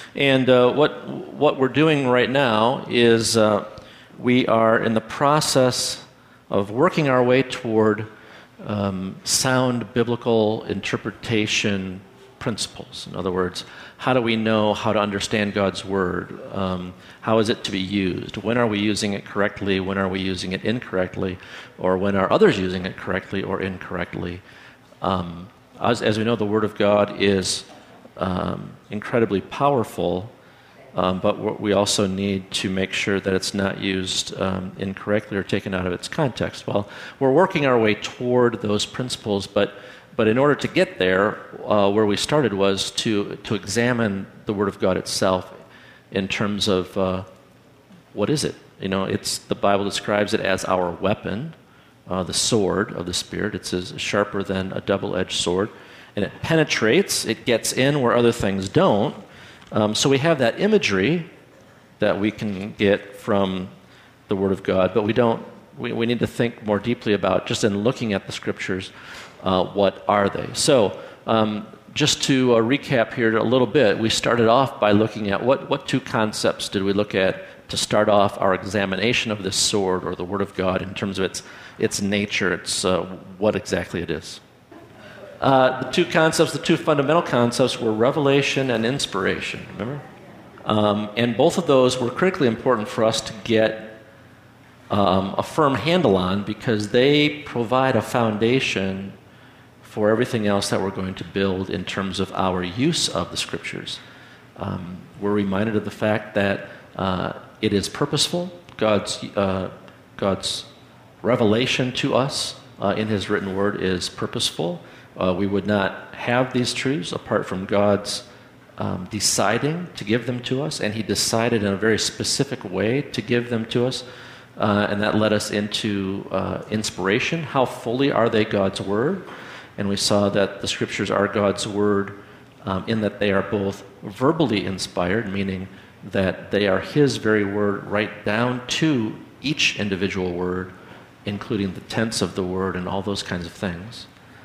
And what we're doing right now is we are in the process of working our way toward sound biblical interpretation principles. In other words, how do we know how to understand God's Word? How is it to be used? When are we using it correctly? When are we using it incorrectly? Or when are others using it correctly or incorrectly? As we know, the Word of God is incredibly powerful, but we also need to make sure that it's not used incorrectly or taken out of its context. Well, we're working our way toward those principles, but in order to get there, where we started was to examine the Word of God itself in terms of what is it? The Bible describes it as our weapon, the sword of the Spirit. It's as sharper than a double-edged sword, and it penetrates. It gets in where other things don't. So we have that imagery that we can get from the Word of God, but we need to think more deeply about, just in looking at the Scriptures, what are they? So just to recap here a little bit, we started off by looking at what two concepts did we look at to start off our examination of this sword or the Word of God in terms of its nature, what exactly it is. The two fundamental concepts were revelation and inspiration, remember? And both of those were critically important for us to get a firm handle on, because they provide a foundation for everything else that we're going to build in terms of our use of the Scriptures. We're reminded of the fact that it is purposeful. God's revelation to us in His written Word is purposeful. We would not have these truths apart from God's deciding to give them to us, and He decided in a very specific way to give them to us, and that led us into inspiration. How fully are they God's Word? And we saw that the Scriptures are God's Word in that they are both verbally inspired, meaning that they are His very Word right down to each individual word, including the tense of the word and all those kinds of things.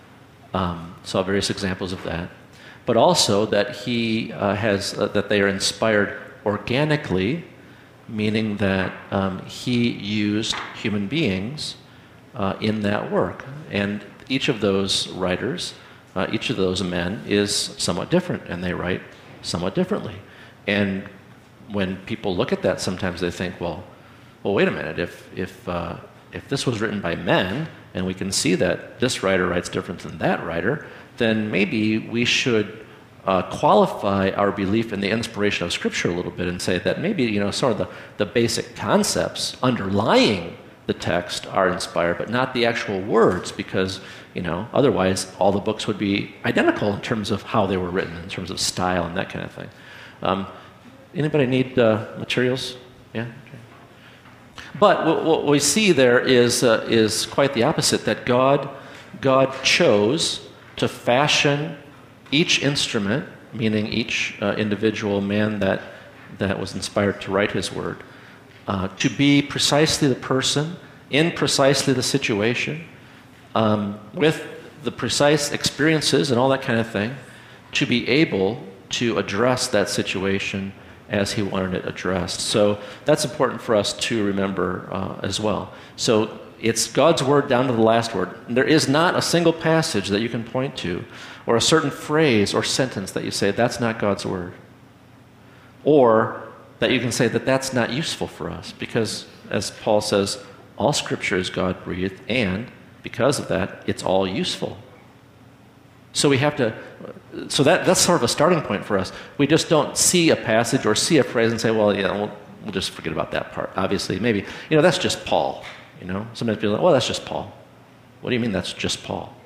Saw various examples of that. But also that that they are inspired organically, meaning that He used human beings in that work. And each of those writers, each of those men is somewhat different, and they write somewhat differently. And when people look at that, sometimes they think, well, wait a minute, if this was written by men, and we can see that this writer writes different than that writer, then maybe we should qualify our belief in the inspiration of Scripture a little bit and say that maybe, sort of the basic concepts underlying the text are inspired, but not the actual words, because, otherwise all the books would be identical in terms of how they were written, in terms of style and that kind of thing. Anybody need materials? Yeah? Okay. But what we see there is quite the opposite, that God chose to fashion each instrument, meaning each individual man that was inspired to write His Word, to be precisely the person, in precisely the situation, with the precise experiences and all that kind of thing, to be able to address that situation as He wanted it addressed. So that's important for us to remember as well. So it's God's Word down to the last word. There is not a single passage that you can point to, or a certain phrase or sentence that you say, that's not God's Word. Or that you can say that that's not useful for us, because, as Paul says, all Scripture is God-breathed, and because of that, it's all useful. So we have to, that's sort of a starting point for us. We just don't see a passage or see a phrase and say, well, we'll just forget about that part. Obviously, maybe, that's just Paul. Sometimes people are like, well, that's just Paul. What do you mean that's just Paul?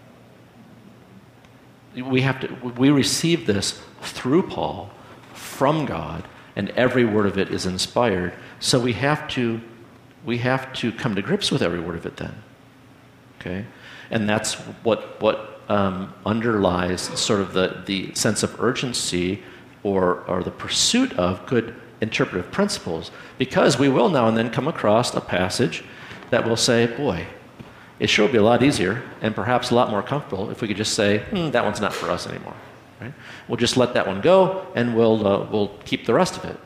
We receive this through Paul, from God, and every word of it is inspired. So we have to come to grips with every word of it then. Okay? And that's what underlies sort of the sense of urgency or the pursuit of good interpretive principles, because we will now and then come across a passage that will say, boy, it sure would be a lot easier and perhaps a lot more comfortable if we could just say, that one's not for us anymore. right? We'll just let that one go, and we'll keep the rest of it.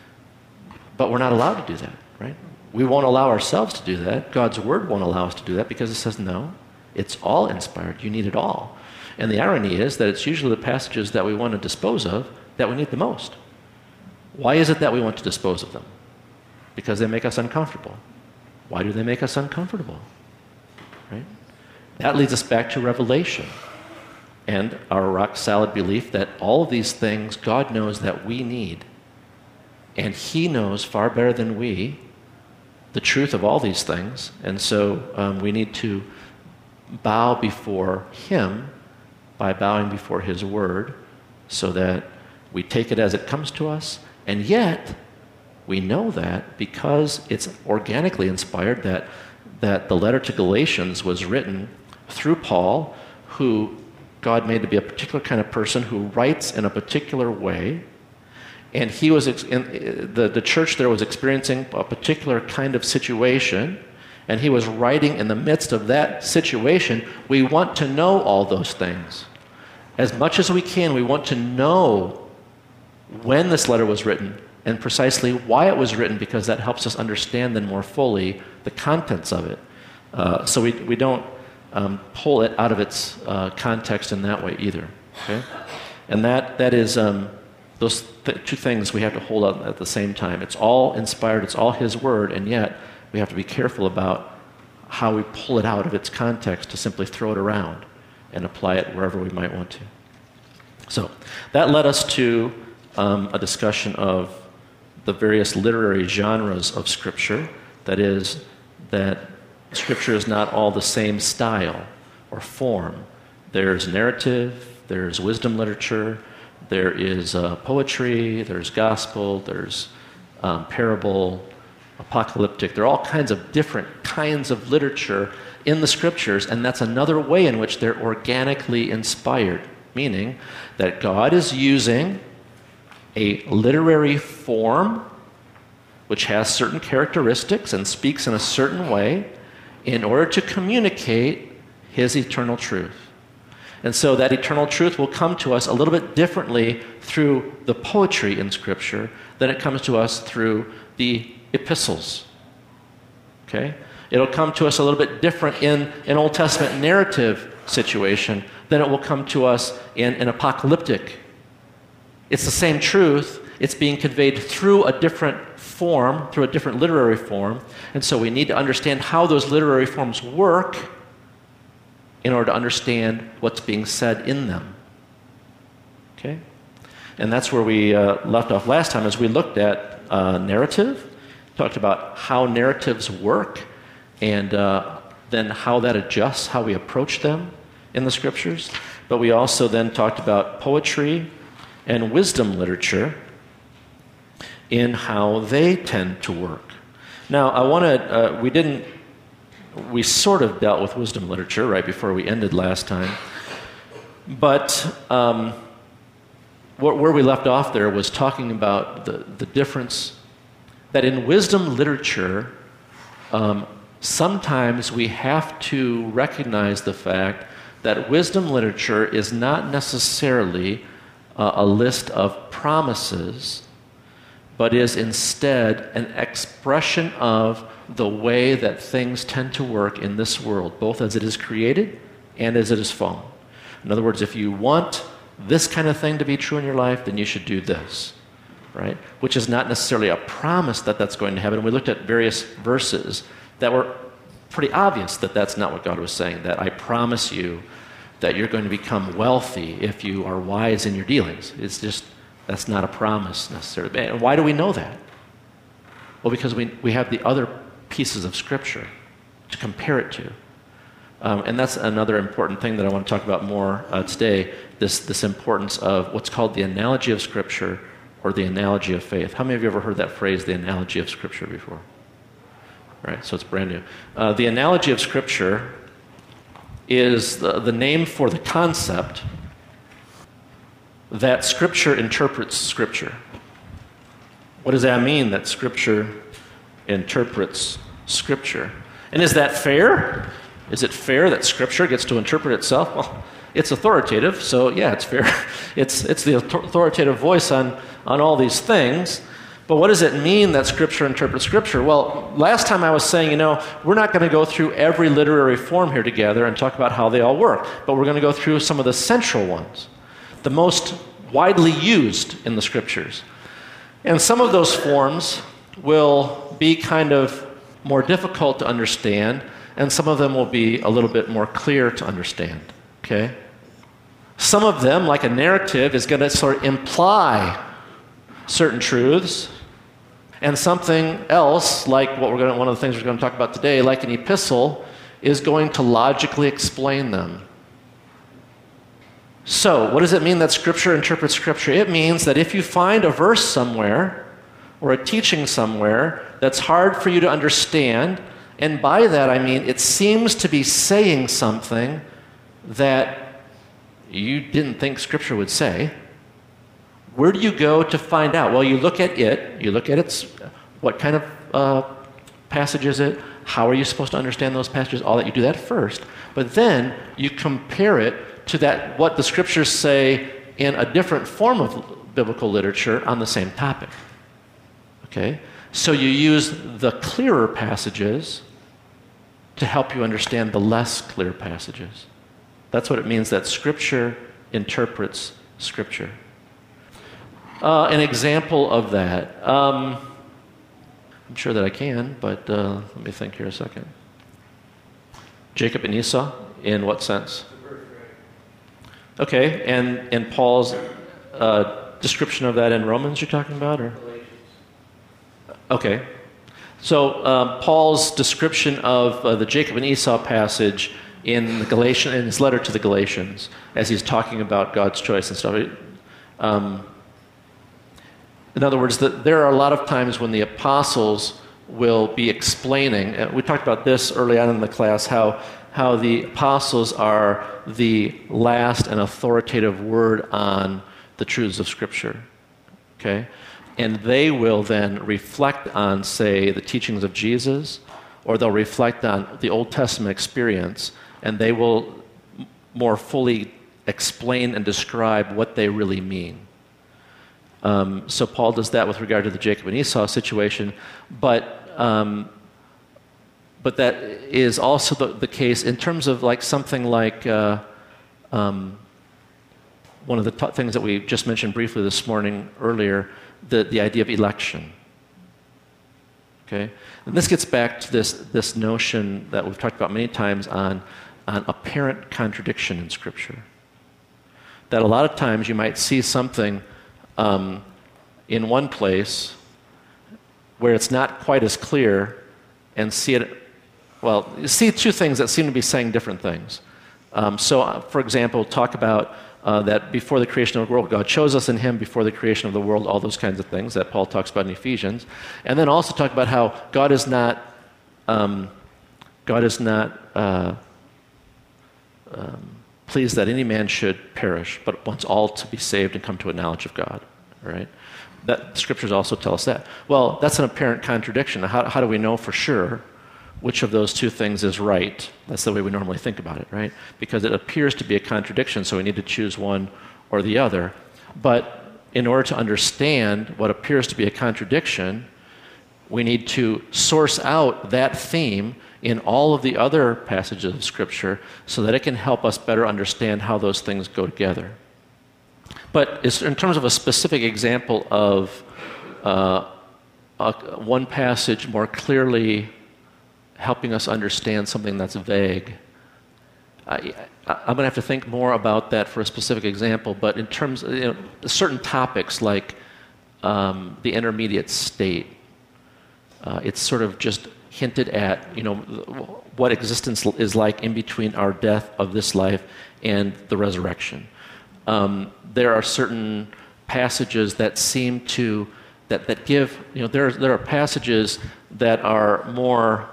But we're not allowed to do that, right? We won't allow ourselves to do that. God's Word won't allow us to do that because it says, no, it's all inspired. You need it all. And the irony is that it's usually the passages that we want to dispose of that we need the most. Why is it that we want to dispose of them? Because they make us uncomfortable. Why do they make us uncomfortable? Right? That leads us back to Revelation and our rock-solid belief that all of these things God knows that we need. And He knows far better than we the truth of all these things. And so we need to bow before Him by bowing before His Word so that we take it as it comes to us. And yet, we know that because it's organically inspired, that the letter to Galatians was written through Paul, who God made to be a particular kind of person who writes in a particular way. And he was the church there was experiencing a particular kind of situation, and he was writing in the midst of that situation. We want to know all those things. As much as we can, we want to know when this letter was written and precisely why it was written, because that helps us understand then more fully the contents of it. So we don't pull it out of its context in that way either. Okay? And that is those two things we have to hold up at the same time. It's all inspired, it's all His Word, and yet we have to be careful about how we pull it out of its context to simply throw it around and apply it wherever we might want to. So that led us to a discussion of the various literary genres of Scripture. That is, that Scripture is not all the same style or form. There's narrative, there's wisdom literature, there is poetry, there's gospel, there's parable, apocalyptic. There are all kinds of different kinds of literature in the Scriptures, and that's another way in which they're organically inspired, meaning that God is using a literary form which has certain characteristics and speaks in a certain way in order to communicate His eternal truth. And so that eternal truth will come to us a little bit differently through the poetry in Scripture than it comes to us through the epistles. Okay? It'll come to us a little bit different in an Old Testament narrative situation than it will come to us in an apocalyptic. It's the same truth. It's being conveyed through a different form, through a different literary form. And so we need to understand how those literary forms work in order to understand what's being said in them. Okay? And that's where we left off last time as we looked at narrative, talked about how narratives work, and then how that adjusts how we approach them in the Scriptures. But we also then talked about poetry and wisdom literature in how they tend to work. Now, I want to, we sort of dealt with wisdom literature right before we ended last time, but where we left off there was talking about the difference that in wisdom literature, sometimes we have to recognize the fact that wisdom literature is not necessarily a list of promises, but is instead an expression of the way that things tend to work in this world, both as it is created and as it is fallen. In other words, if you want this kind of thing to be true in your life, then you should do this, right? Which is not necessarily a promise that that's going to happen. We looked at various verses that were pretty obvious that that's not what God was saying, that I promise you that you're going to become wealthy if you are wise in your dealings. It's just, that's not a promise necessarily. And why do we know that? Well, because we have the other pieces of Scripture to compare it to. And that's another important thing that I want to talk about more today, this importance of what's called the analogy of Scripture or the analogy of faith. How many of you ever heard that phrase, the analogy of Scripture, before? Right, so it's brand new. The analogy of Scripture is the name for the concept that Scripture interprets Scripture. What does that mean, that Scripture interprets Scripture? And is that fair? Is it fair that Scripture gets to interpret itself? Well, It's authoritative, so yeah, it's fair. It's the authoritative voice on all these things. But what does it mean that Scripture interprets Scripture? Well, last time I was saying, we're not going to go through every literary form here together and talk about how they all work, but we're going to go through some of the central ones, the most widely used in the Scriptures. And some of those forms will be kind of more difficult to understand, and some of them will be a little bit more clear to understand, okay? Some of them, like a narrative, is going to sort of imply certain truths, and something else, like one of the things we're going to talk about today, like an epistle, is going to logically explain them. So, what does it mean that Scripture interprets Scripture? It means that if you find a verse somewhere, or a teaching somewhere, that's hard for you to understand, and by that I mean it seems to be saying something that you didn't think Scripture would say, where do you go to find out? Well, you look at its, what kind of passage is it? How are you supposed to understand those passages? All that, you do that first. But then you compare it to what the Scriptures say in a different form of biblical literature on the same topic. Okay? So you use the clearer passages to help you understand the less clear passages. That's what it means that Scripture interprets Scripture. An example of that, I'm sure that I can, but let me think here a second. Jacob and Esau, in what sense? Okay, and Paul's description of that in Romans you're talking about? Or? Okay. So Paul's description of the Jacob and Esau passage in his letter to the Galatians, as he's talking about God's choice and stuff. In other words, there are a lot of times when the apostles will be explaining, we talked about this early on in the class, how the apostles are the last and authoritative word on the truths of Scripture. Okay? And they will then reflect on, say, the teachings of Jesus, or they'll reflect on the Old Testament experience, and they will more fully explain and describe what they really mean. So Paul does that with regard to the Jacob and Esau situation, but that is also the case in terms of like something like one of the things that we just mentioned briefly this morning earlier, the idea of election. Okay, and this gets back to this notion that we've talked about many times on apparent contradiction in Scripture. That a lot of times you might see something in one place where it's not quite as clear, and you see two things that seem to be saying different things. For example, talk about that before the creation of the world, God chose us in Him before the creation of the world, all those kinds of things that Paul talks about in Ephesians. And then also talk about how God is not pleased that any man should perish, but wants all to be saved and come to a knowledge of God. Right? That Scriptures also tell us that. Well, that's an apparent contradiction. How do we know for sure which of those two things is right? That's the way we normally think about it, right? Because it appears to be a contradiction, so we need to choose one or the other. But in order to understand what appears to be a contradiction, we need to source out that theme in all of the other passages of Scripture so that it can help us better understand how those things go together. But in terms of a specific example of one passage more clearly helping us understand something that's vague, I'm going to have to think more about that for a specific example. But in terms of certain topics like the intermediate state, it's sort of just hinted at, what existence is like in between our death of this life and the resurrection. There are certain passages that seem to that give, there are passages that are more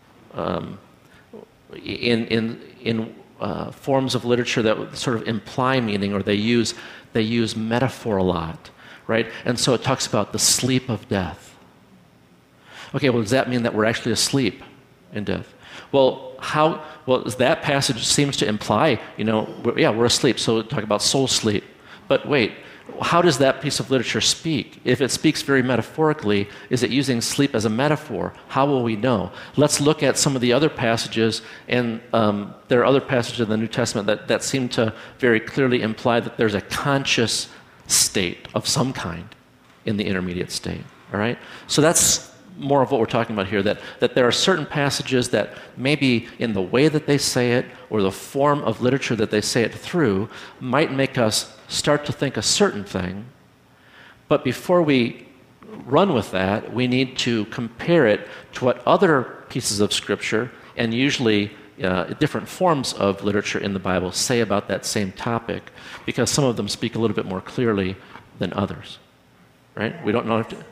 in forms of literature that sort of imply meaning, or they use metaphor a lot, right? And so it talks about the sleep of death. Okay, well, does that mean that we're actually asleep in death? Well, that passage seems to imply, we're asleep, so talk about soul sleep. But wait, how does that piece of literature speak? If it speaks very metaphorically, is it using sleep as a metaphor? How will we know? Let's look at some of the other passages, and there are other passages in the New Testament that seem to very clearly imply that there's a conscious state of some kind in the intermediate state. All right? So that's more of what we're talking about here, that there are certain passages that maybe in the way that they say it or the form of literature that they say it through might make us start to think a certain thing, but before we run with that, we need to compare it to what other pieces of Scripture, and usually different forms of literature in the Bible, say about that same topic, because some of them speak a little bit more clearly than others. Right? We don't know if to...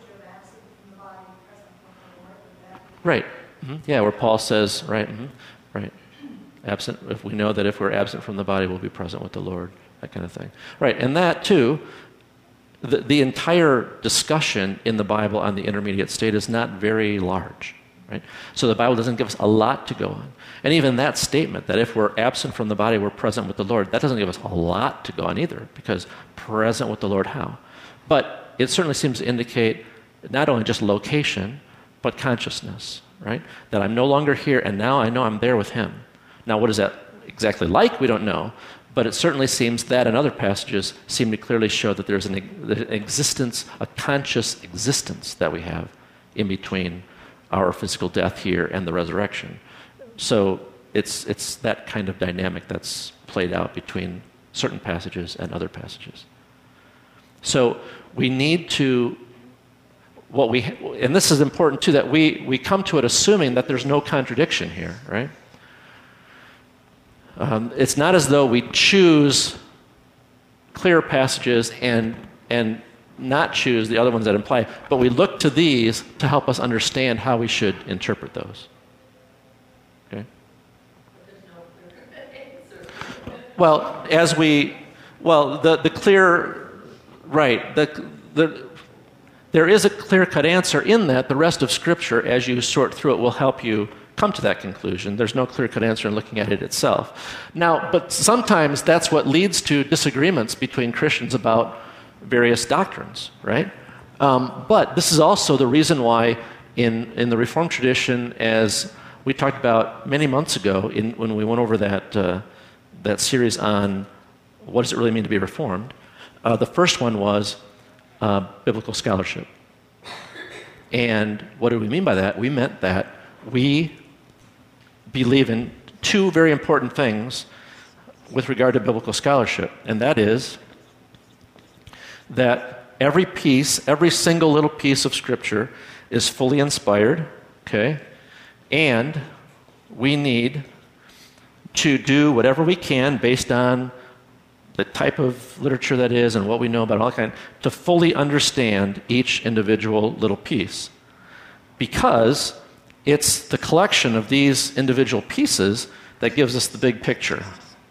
Right. Mm-hmm. Yeah, where Paul says, right, mm-hmm. Right. Absent, if we know that if we're absent from the body, we'll be present with the Lord. That kind of thing. Right, and that too, the entire discussion in the Bible on the intermediate state is not very large. Right? So the Bible doesn't give us a lot to go on. And even that statement, that if we're absent from the body, we're present with the Lord, that doesn't give us a lot to go on either, because present with the Lord how? But it certainly seems to indicate not only just location, but consciousness, right? That I'm no longer here, and now I know I'm there with Him. Now, what is that exactly like? We don't know. But it certainly seems that, and other passages seem to clearly show that there's an existence, a conscious existence that we have in between our physical death here and the resurrection. So it's that kind of dynamic that's played out between certain passages and other passages. So we need to, and this is important too, that we come to it assuming that there's no contradiction here, right? It's not as though we choose clear passages and not choose the other ones that imply, but we look to these to help us understand how we should interpret those. Okay? Well, the clear, right, there is a clear-cut answer in that. The rest of Scripture, as you sort through it, will help you come to that conclusion. There's no clear-cut answer in looking at it itself. Now, but sometimes that's what leads to disagreements between Christians about various doctrines, right? But this is also the reason why in the Reformed tradition, as we talked about many months ago when we went over that series on what does it really mean to be Reformed, the first one was biblical scholarship. And what did we mean by that? We meant that we believe in two very important things with regard to biblical scholarship, and that is that every single little piece of Scripture is fully inspired, okay? And we need to do whatever we can based on the type of literature that is and what we know about all kind, to fully understand each individual little piece. Because it's the collection of these individual pieces that gives us the big picture.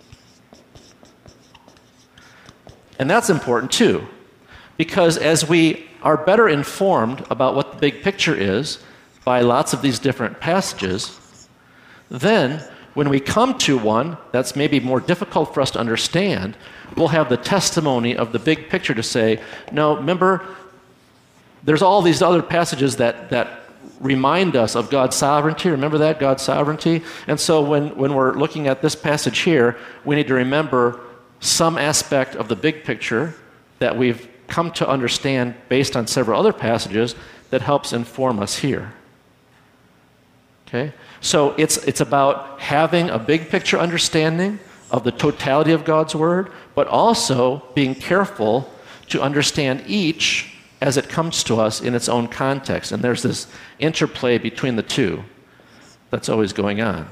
And that's important too, because as we are better informed about what the big picture is by lots of these different passages, then when we come to one that's maybe more difficult for us to understand, we'll have the testimony of the big picture to say, no, remember, there's all these other passages that remind us of God's sovereignty. Remember that, God's sovereignty? And so when we're looking at this passage here, we need to remember some aspect of the big picture that we've come to understand based on several other passages that helps inform us here. Okay? So it's about having a big picture understanding of the totality of God's Word, but also being careful to understand each as it comes to us in its own context. And there's this interplay between the two that's always going on.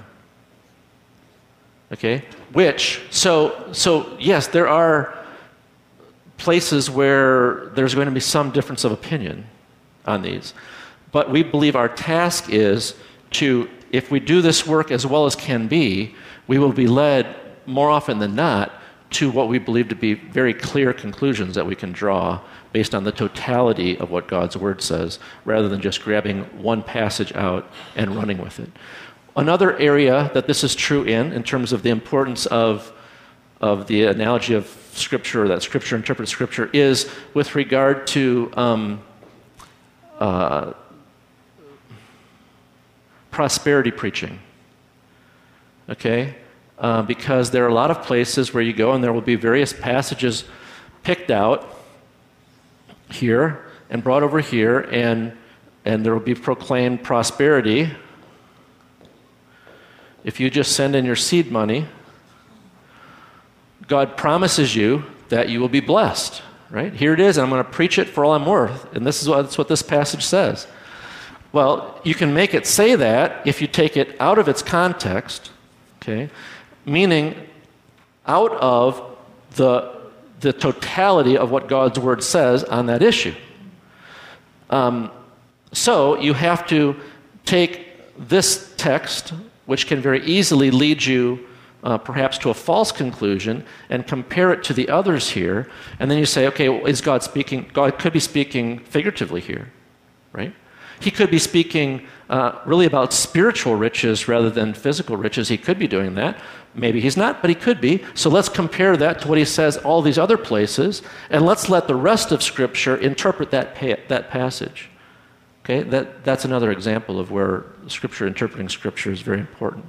Okay? So yes, there are places where there's going to be some difference of opinion on these. But we believe our task is to, if we do this work as well as can be, we will be led more often than not to what we believe to be very clear conclusions that we can draw based on the totality of what God's Word says, rather than just grabbing one passage out and running with it. Another area that this is true in terms of the importance of the analogy of Scripture, or that Scripture interprets Scripture, is with regard to prosperity preaching. Okay? Because there are a lot of places where you go and there will be various passages picked out here and brought over here, and there will be proclaimed prosperity. If you just send in your seed money, God promises you that you will be blessed, right? Here it is, and I'm going to preach it for all I'm worth. And that's what this passage says. Well, you can make it say that if you take it out of its context, okay? Meaning out of the totality of what God's Word says on that issue. So you have to take this text, which can very easily lead you perhaps to a false conclusion, and compare it to the others here, and then you say, okay, well, is God speaking? God could be speaking figuratively here, right? He could be speaking really about spiritual riches rather than physical riches. He could be doing that. Maybe he's not, but he could be. So let's compare that to what he says all these other places, and let's let the rest of Scripture interpret that passage. Okay, that's another example of where Scripture, interpreting Scripture, is very important.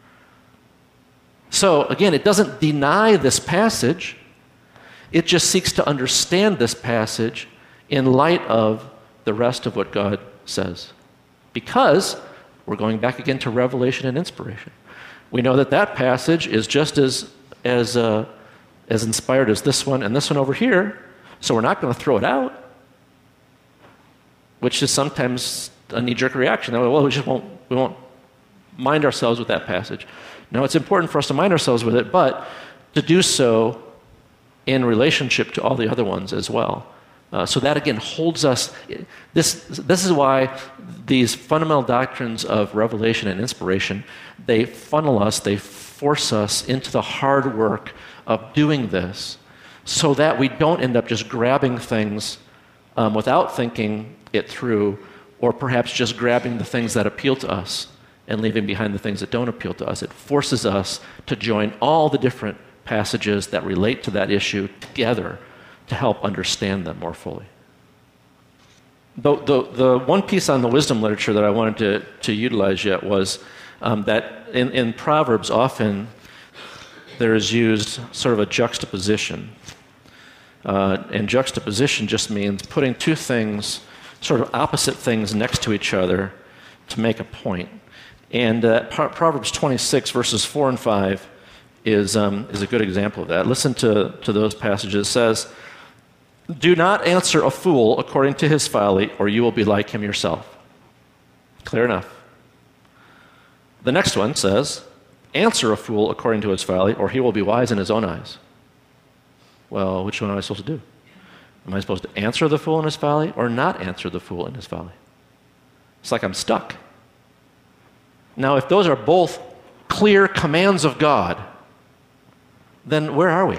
So again, it doesn't deny this passage. It just seeks to understand this passage in light of the rest of what God says. Because we're going back again to revelation and inspiration. We know that passage is just as inspired as this one and this one over here, so we're not going to throw it out, which is sometimes a knee-jerk reaction. Well, we won't mind ourselves with that passage. No, it's important for us to mind ourselves with it, but to do so in relationship to all the other ones as well. So that again holds us. This is why these fundamental doctrines of revelation and inspiration, they funnel us, they force us into the hard work of doing this, so that we don't end up just grabbing things without thinking it through, or perhaps just grabbing the things that appeal to us and leaving behind the things that don't appeal to us. It forces us to join all the different passages that relate to that issue together to help understand them more fully. The one piece on the wisdom literature that I wanted to utilize yet was that in Proverbs often there is used sort of a juxtaposition. And juxtaposition just means putting two things, sort of opposite things, next to each other to make a point. And Proverbs 26, verses 4 and 5 is a good example of that. Listen to those passages. It says, "Do not answer a fool according to his folly, or you will be like him yourself." Clear enough. The next one says, "Answer a fool according to his folly, or he will be wise in his own eyes." Well, which one am I supposed to do? Am I supposed to answer the fool in his folly, or not answer the fool in his folly? It's like I'm stuck. Now, if those are both clear commands of God, then where are we?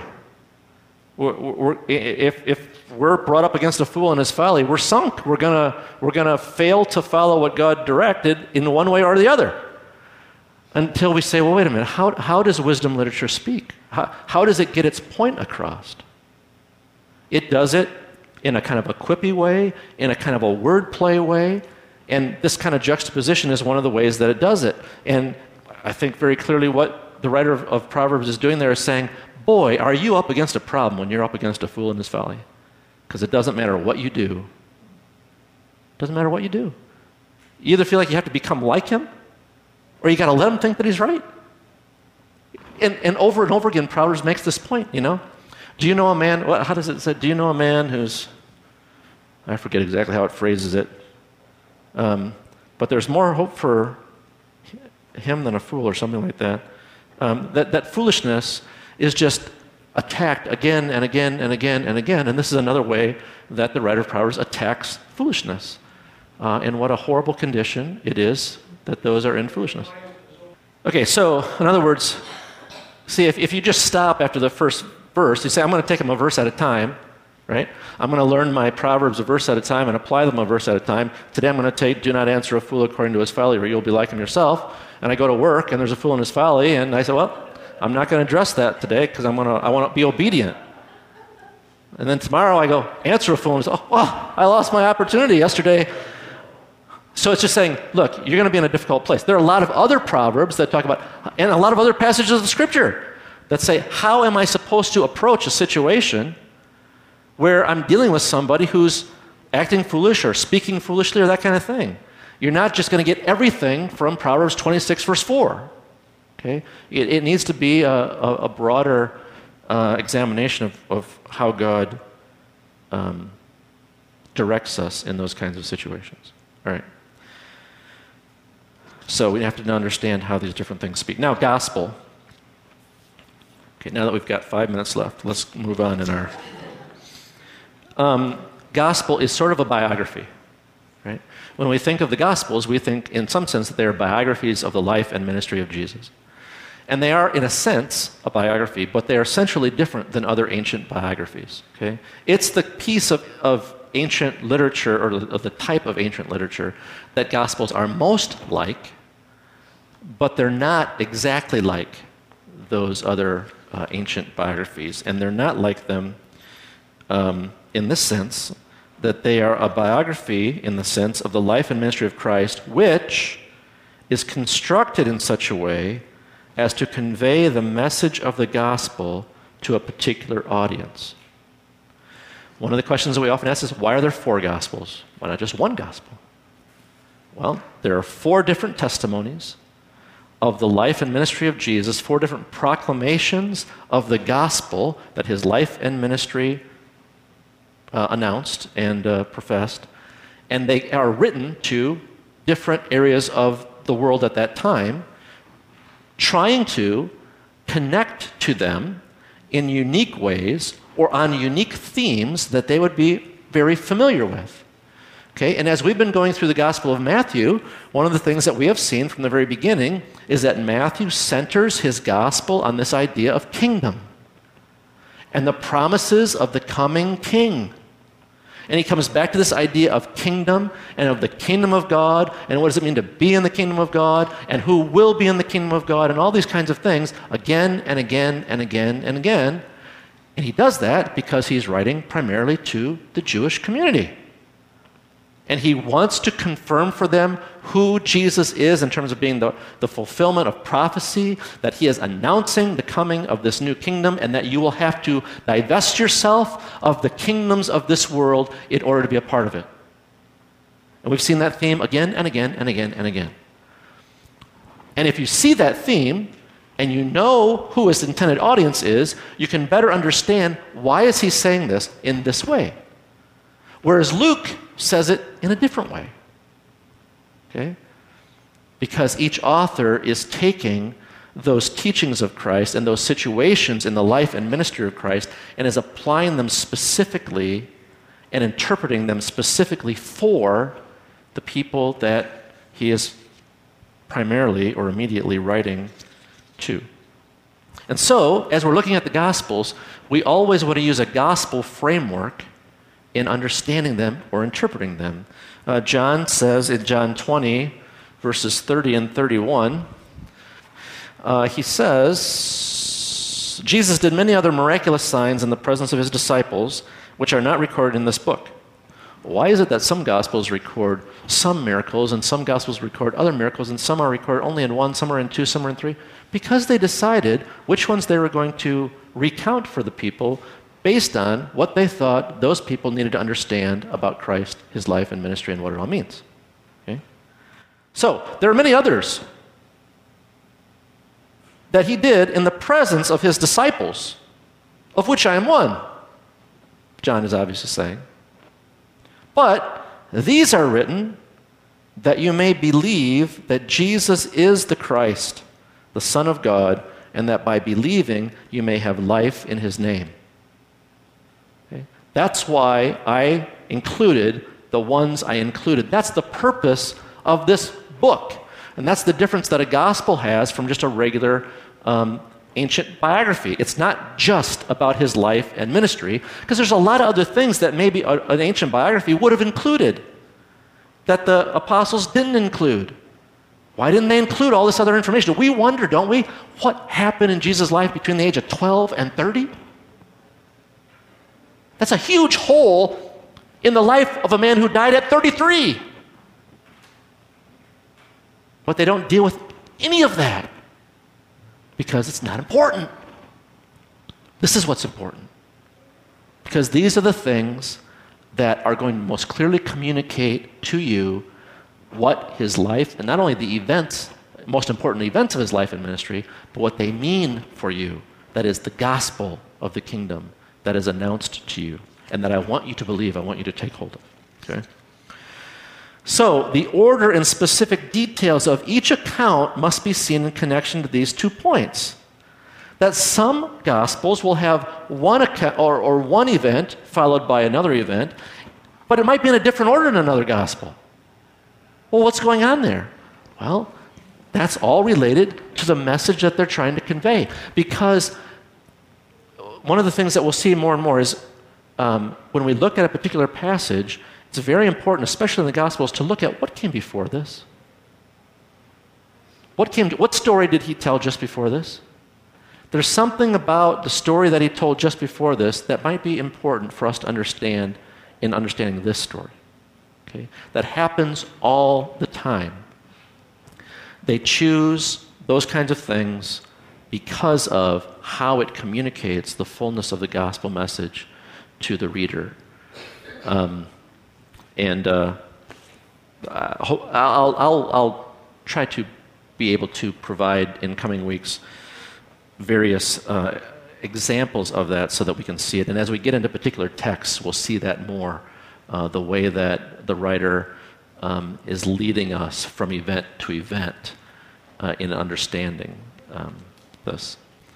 If we're brought up against a fool in his folly, we're sunk. We're gonna fail to follow what God directed in one way or the other, until we say, well, wait a minute, how does wisdom literature speak? How does it get its point across? It does it in a kind of a quippy way, in a kind of a wordplay way, and this kind of juxtaposition is one of the ways that it does it. And I think very clearly what the writer of Proverbs is doing there is saying, boy, are you up against a problem when you're up against a fool in his folly. Because it doesn't matter what you do. It doesn't matter what you do. You either feel like you have to become like him, or you got to let him think that he's right. And over again, Proverbs makes this point, you know. Do you know a man, how does it say, do you know a man who's, I forget exactly how it phrases it, but there's more hope for him than a fool, or something like that. That foolishness is just attacked again and again and again and again, and this is another way that the writer of Proverbs attacks foolishness. And what a horrible condition it is that those are in foolishness. Okay, so in other words, see, if you just stop after the first verse, you say, I'm going to take them a verse at a time, right? I'm going to learn my Proverbs a verse at a time and apply them a verse at a time. Today I'm going to take, do not answer a fool according to his folly, or you'll be like him yourself. And I go to work, and there's a fool in his folly, and I say, well, I'm not going to address that today because I want to be obedient. And then tomorrow I go answer a fool, and say, oh, well, I lost my opportunity yesterday. So it's just saying, look, you're going to be in a difficult place. There are a lot of other Proverbs that talk about, and a lot of other passages of the Scripture that say, how am I supposed to approach a situation where I'm dealing with somebody who's acting foolish or speaking foolishly or that kind of thing? You're not just going to get everything from Proverbs 26, verse 4. Okay? It needs to be a broader examination of how God directs us in those kinds of situations. All right. So we have to understand how these different things speak. Now, gospel. Okay, now that we've got 5 minutes left, let's move on in our... gospel is sort of a biography, right? When we think of the Gospels, we think in some sense that they are biographies of the life and ministry of Jesus. And they are, in a sense, a biography, but they are essentially different than other ancient biographies, okay? It's the piece of ancient literature, or of the type of ancient literature, that Gospels are most like, but they're not exactly like those other ancient biographies, and they're not like them in this sense, that they are a biography in the sense of the life and ministry of Christ, which is constructed in such a way as to convey the message of the gospel to a particular audience. One of the questions that we often ask is, why are there 4 gospels? Why not just one gospel? Well, there are 4 different testimonies of the life and ministry of Jesus, 4 different proclamations of the gospel that his life and ministry announced and professed, and they are written to different areas of the world at that time, trying to connect to them in unique ways or on unique themes that they would be very familiar with. Okay, and as we've been going through the Gospel of Matthew, one of the things that we have seen from the very beginning is that Matthew centers his gospel on this idea of kingdom and the promises of the coming king. And he comes back to this idea of kingdom and of the kingdom of God, and what does it mean to be in the kingdom of God, and who will be in the kingdom of God, and all these kinds of things again and again and again and again. And he does that because he's writing primarily to the Jewish community. And he wants to confirm for them who Jesus is in terms of being the fulfillment of prophecy, that he is announcing the coming of this new kingdom, and that you will have to divest yourself of the kingdoms of this world in order to be a part of it. And we've seen that theme again and again and again and again. And if you see that theme, and you know who his intended audience is, you can better understand why is he saying this in this way. Whereas Luke says it in a different way. Okay? Because each author is taking those teachings of Christ and those situations in the life and ministry of Christ and is applying them specifically and interpreting them specifically for the people that he is primarily or immediately writing to. And so, as we're looking at the Gospels, we always want to use a gospel framework in understanding them or interpreting them. John says in John 20, verses 30 and 31, he says, Jesus did many other miraculous signs in the presence of his disciples, which are not recorded in this book. Why is it that some Gospels record some miracles and some Gospels record other miracles and some are recorded only in 1, some are in 2, some are in 3? Because they decided which ones they were going to recount for the people based on what they thought those people needed to understand about Christ, his life and ministry, and what it all means. Okay? So, there are many others that he did in the presence of his disciples, of which I am one, John is obviously saying. But these are written that you may believe that Jesus is the Christ, the Son of God, and that by believing you may have life in his name. Okay? That's why I included the ones I included. That's the purpose of this book. And that's the difference that a gospel has from just a regular ancient biography. It's not just about his life and ministry, because there's a lot of other things that maybe an ancient biography would have included that the apostles didn't include. Why didn't they include all this other information? We wonder, don't we, what happened in Jesus' life between the age of 12 and 30? That's a huge hole in the life of a man who died at 33. But they don't deal with any of that because it's not important. This is what's important. Because these are the things that are going to most clearly communicate to you what his life, and not only the events, most important events of his life and ministry, but what they mean for you. That is the gospel of the kingdom that is announced to you and that I want you to believe, I want you to take hold of. Okay? So, the order and specific details of each account must be seen in connection to these 2 points. That some gospels will have one account or one event followed by another event, but it might be in a different order in another gospel. Well, what's going on there? Well, that's all related to the message that they're trying to convey. Because one of the things that we'll see more and more is when we look at a particular passage, it's very important, especially in the Gospels, to look at what came before this. What story did he tell just before this? There's something about the story that he told just before this that might be important for us to understand in understanding this story. Okay? That happens all the time. They choose those kinds of things because of how it communicates the fullness of the gospel message to the reader. I'll try to be able to provide in coming weeks various examples of that so that we can see it. And as we get into particular texts, we'll see that more, the way that the writer is leading us from event to event in understanding this.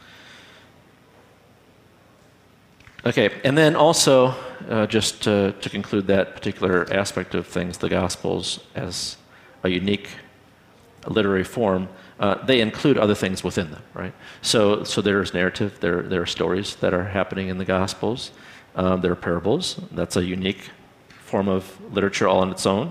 Okay, and then also, just to conclude that particular aspect of things, the Gospels as a unique literary form, they include other things within them, right? So there's narrative, there are stories that are happening in the Gospels, there are parables, that's a unique form of literature all on its own.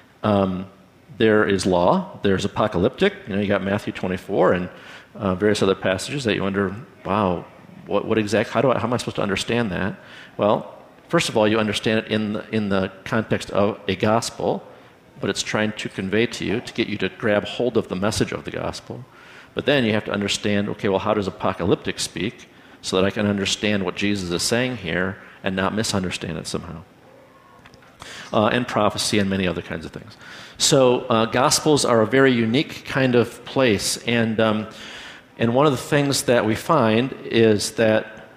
There is law, there's apocalyptic, you got Matthew 24 and various other passages that you wonder, wow, what exactly, how am I supposed to understand that? Well, first of all, you understand it in the context of a gospel, but it's trying to convey to you, to get you to grab hold of the message of the gospel. But then you have to understand, okay, well, how does apocalyptic speak so that I can understand what Jesus is saying here and not misunderstand it somehow? And prophecy and many other kinds of things. So gospels are a very unique kind of place, and one of the things that we find is that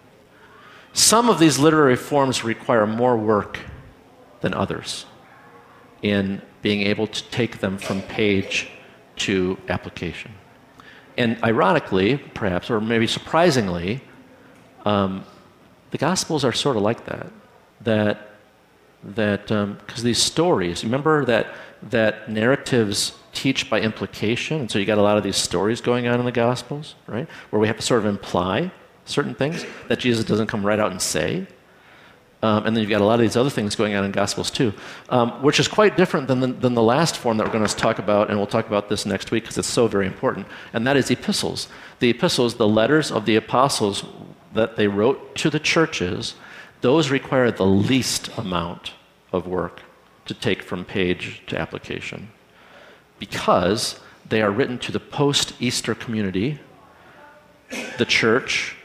some of these literary forms require more work than others in being able to take them from page to application. And ironically, perhaps, or maybe surprisingly, the Gospels are sort of like that. Because these stories, remember that narratives teach by implication, and so you got a lot of these stories going on in the Gospels, right, where we have to sort of imply certain things that Jesus doesn't come right out and say. And then you've got a lot of these other things going on in Gospels too, which is quite different than the last form that we're going to talk about, and we'll talk about this next week because it's so very important, and that is epistles. The epistles, the letters of the apostles that they wrote to the churches, those require the least amount of work to take from page to application because they are written to the post-Easter community, the church,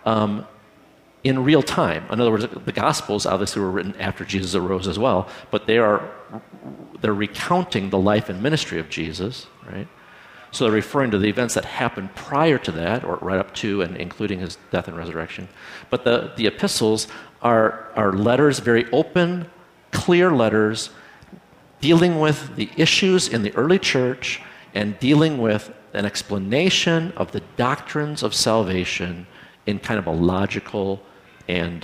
in real time. In other words, the Gospels obviously were written after Jesus arose as well, but they're recounting the life and ministry of Jesus, right? So they're referring to the events that happened prior to that, or right up to and including his death and resurrection. But the epistles are letters, very open, clear letters, dealing with the issues in the early church and dealing with an explanation of the doctrines of salvation in kind of a logical and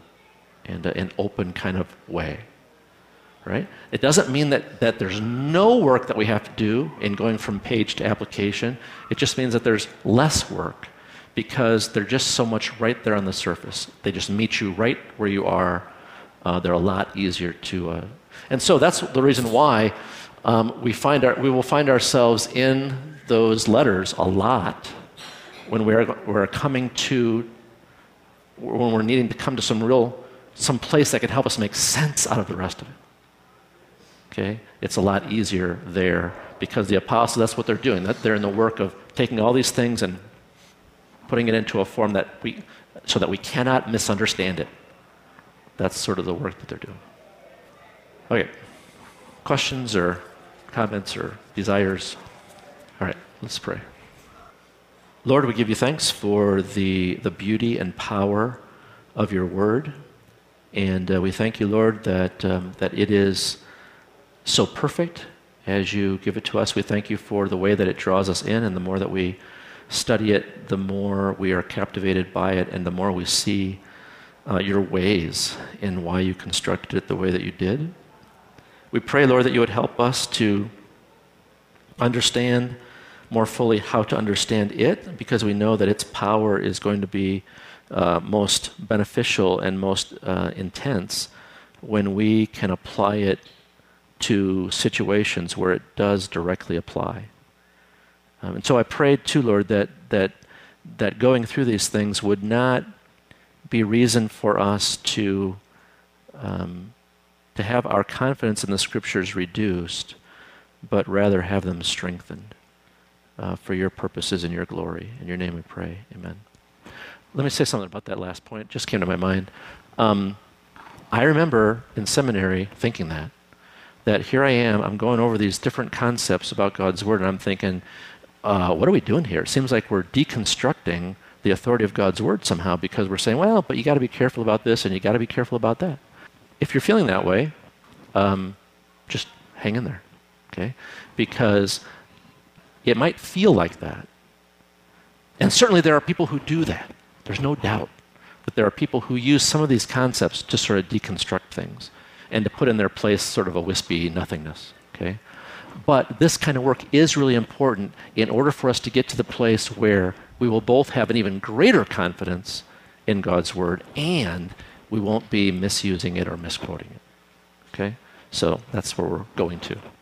an open kind of way, right? It doesn't mean that there's no work that we have to do in going from page to application. It just means that there's less work because they're just so much right there on the surface. They just meet you right where you are. They're a lot easier to... And so that's the reason why we will find ourselves in those letters a lot when we're coming to... when we're needing to come to some place that can help us make sense out of the rest of it. Okay? It's a lot easier there because the apostles, that's what they're doing. That they're in the work of taking all these things and putting it into a form so that we cannot misunderstand it. That's sort of the work that they're doing. Okay. Questions or comments or desires? All right, let's pray. Lord, we give you thanks for the beauty and power of your word. And we thank you, Lord, that it is so perfect as you give it to us. We thank you for the way that it draws us in, and the more that we study it, the more we are captivated by it, and the more we see your ways and why you constructed it the way that you did. We pray, Lord, that you would help us to understand more fully how to understand it, because we know that its power is going to be most beneficial and most intense when we can apply it to situations where it does directly apply. And so I prayed too, Lord, that going through these things would not be reason for us to have our confidence in the Scriptures reduced, but rather have them strengthened for your purposes and your glory. In your name we pray. Amen. Let me say something about that last point. It just came to my mind. I remember in seminary thinking that here I am, I'm going over these different concepts about God's Word, and I'm thinking, what are we doing here? It seems like we're deconstructing the authority of God's Word somehow, because we're saying, well, but you got to be careful about this and you got to be careful about that. If you're feeling that way, just hang in there, okay? Because it might feel like that. And certainly there are people who do that. There's no doubt that there are people who use some of these concepts to sort of deconstruct things and to put in their place sort of a wispy nothingness, okay? But this kind of work is really important in order for us to get to the place where we will both have an even greater confidence in God's Word, and we won't be misusing it or misquoting it. Okay? So that's where we're going to.